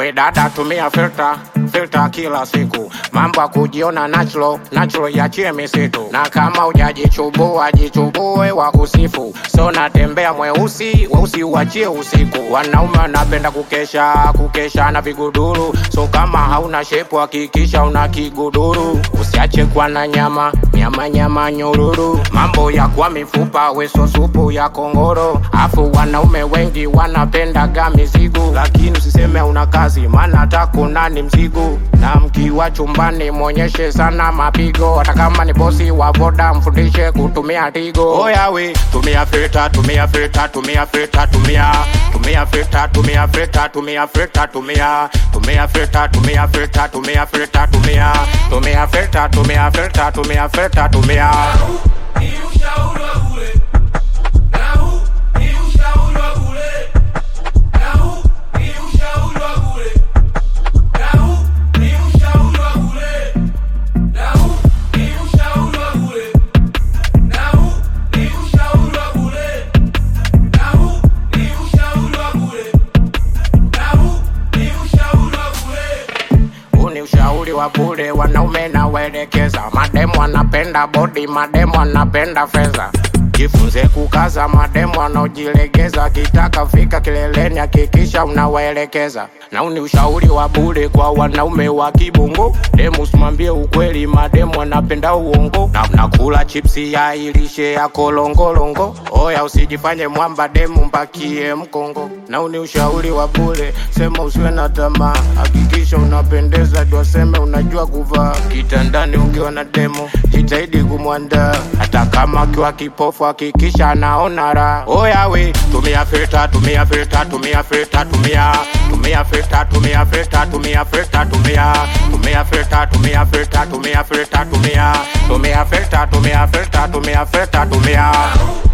We dada tumia filter kila siku. Mambo ya kujiona natural yachie misitu. Na kama hujajichubua jichubue wakusifu. So natembea weusi uachie usiku. Wanaume wanapenda kukesha na viguduru. So kama hauna shepu hakikisha una kiguduru. Usiache kuwa na nyama nyururu. Mambo ya kwa mifupa weso supu ya kongoro. Afu wanaume wengi wanapenda mizigo. Lakini usiseme una kazi maana atakuna ni mzigo. Na mkiwa chumbani muonyeshe sana mapigo. Hata kama ni bosi wa boda mfundishe kutumia Tigo. Oya we tumia filter tumia filter tumia filter tumia filter tumia filter tumia filter tumia filter tumia filter tumia filter tumia filter tumia filter tumia filter tumia. Ni ushauri wa bure. Na huu ni ushauri wa bure. Na huu ni ushauri wa bure. Na huu ni ushauri wa bure. Na huu ni ushauri wa bure. Na huu ni ushauri wa bure. Na huu ni ushauri wa bure. Na huu ni ushauri wa bure. Huu ni ushauri wa bure, wanaume na waelekeza. Mademu wanapenda body, mademu wanapenda fedha. Jifunze kukaza, mademu wanaojilegeza. Kitaka fika kileleni hakikisha unawaelekeza. Na huu ni ushauri wa bure kwa wanaume wa kibongo. Demu usimwambie ukweli, mademu wanapenda uongo. Na unakula chipsi ya ilishe ya kolongolongo. Oya usijifanye mwamba demu mbakie mkongo. Na huu ni ushauri wa bure, sema usiwe na tamaa. Hakikisha unapendeza, tuwaseme unajua kuvaa. Kitandani ukiwa na demu jitahidi kumwandaa. Hata kama akiwa kipofu hakikisha anaona raha. Oya we tumia filter tumia filter tumia filter tumia filter tumia filter tumia filter tumia filter tumia filter tumia filter tumia filter tumia filter tumia.